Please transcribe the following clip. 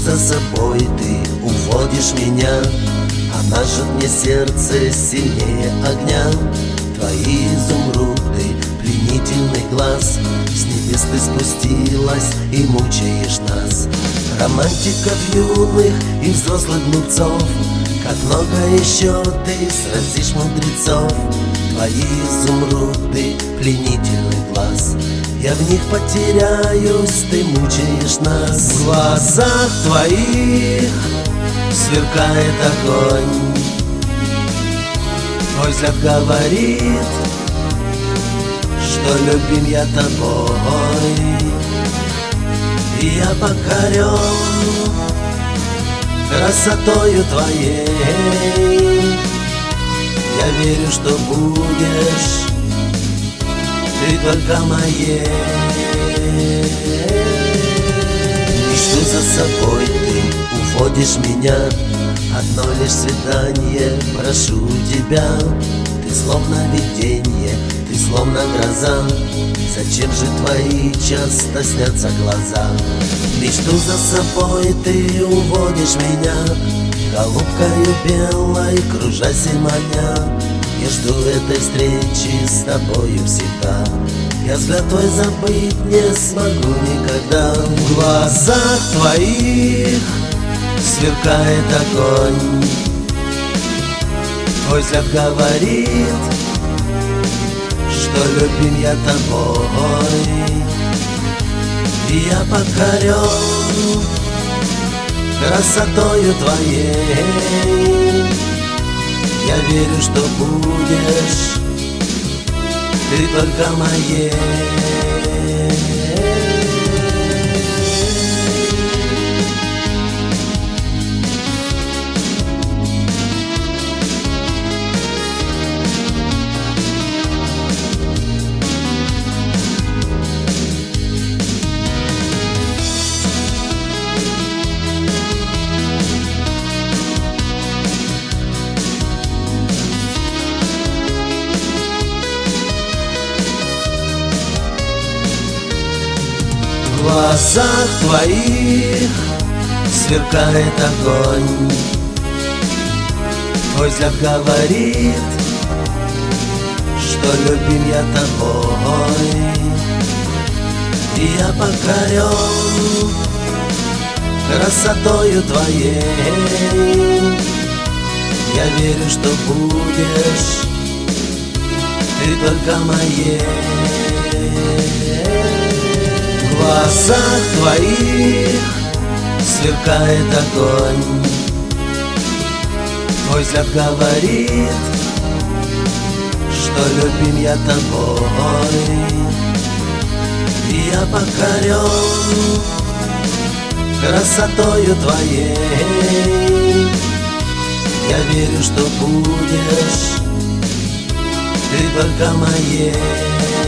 за собой, ты уводишь меня, а нажжет мне сердце сильнее огня. Твои изумруды, пленительный глаз, с небес ты спустилась и мучаешь нас. Романтиков юных и взрослых глупцов, как много еще ты сразишь мудрецов. Твои изумруды, пленительный глаз, я в них потеряюсь, ты мучаешь нас. В глазах твоих сверкает огонь, твой взгляд говорит, что любим я тобой. И я покорен красотою твоей, я верю, что будешь ты только моей. Мечту за собой ты уводишь меня, одно лишь свидание прошу тебя. Ты словно видение, ты словно гроза, зачем же твои часто снятся глаза? Мечту за собой ты уводишь меня, голубкою белой кружась и маня. Я жду этой встречи с тобою всегда, я взгляд твой забыть не смогу никогда. В глазах твоих сверкает огонь, твой взгляд говорит, что любим я тобой. И я покорен красотою твоей, я верю, что будешь ты только моей. В глазах твоих сверкает огонь, твой взгляд говорит, что любим я тобой. И я покорен красотою твоей, я верю, что будешь ты только моей. В глазах твоих сверкает огонь, твой взгляд говорит, что любим я тобой. И я покорен красотою твоей, я верю, что будешь ты только моей.